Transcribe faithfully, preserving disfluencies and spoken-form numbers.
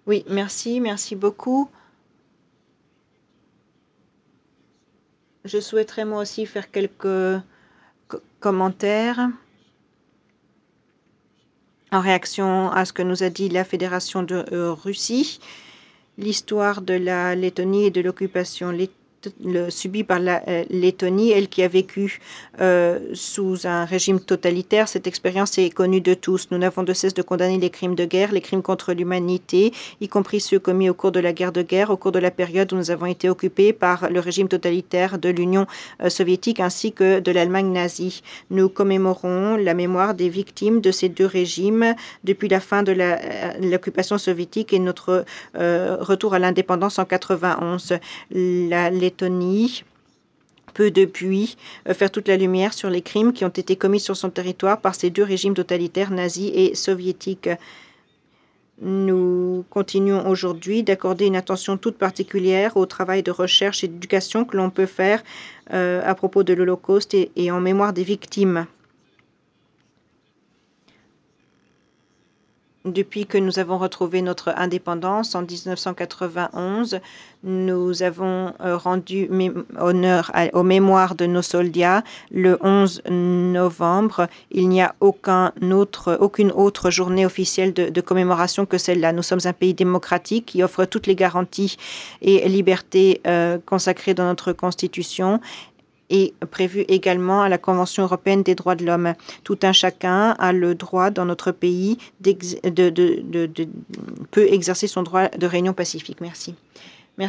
Oui, merci, merci beaucoup. Je souhaiterais moi aussi faire quelques co- commentaires en réaction à ce que nous a dit la Fédération de euh, Russie. L'histoire de la Lettonie et de l'occupation lett- le- subie par la euh, Lettonie, elle qui a vécu euh, sous un régime totalitaire, cette expérience est connue de tous. Nous n'avons de cesse de condamner les crimes de guerre, les crimes contre l'humanité, y compris ceux commis au cours de la guerre de guerre, au cours de la période où nous avons été occupés par le régime totalitaire de l'Union euh, soviétique ainsi que de l'Allemagne nazie. Nous commémorons la mémoire des victimes de ces deux régimes depuis la fin de la- euh, l'occupation soviétique et notre euh, retour à l'indépendance en quatre-vingt-onze. La Lettonie peut depuis euh, faire toute la lumière sur les crimes qui ont été commis sur son territoire par ces deux régimes totalitaires nazis et soviétiques. Nous continuons aujourd'hui d'accorder une attention toute particulière au travail de recherche et d'éducation que l'on peut faire euh, à propos de l'Holocauste et, et en mémoire des victimes. Depuis que nous avons retrouvé notre indépendance en mille neuf cent quatre-vingt-onze, nous avons euh, rendu honneur à, aux mémoires de nos soldats le onze novembre. Il n'y a aucun autre, aucune autre journée officielle de, de commémoration que celle-là. Nous sommes un pays démocratique qui offre toutes les garanties et libertés euh, consacrées dans notre Constitution est prévu également à la Convention européenne des droits de l'homme. Tout un chacun a le droit dans notre pays de, de, de, de, peut exercer son droit de réunion pacifique. Merci.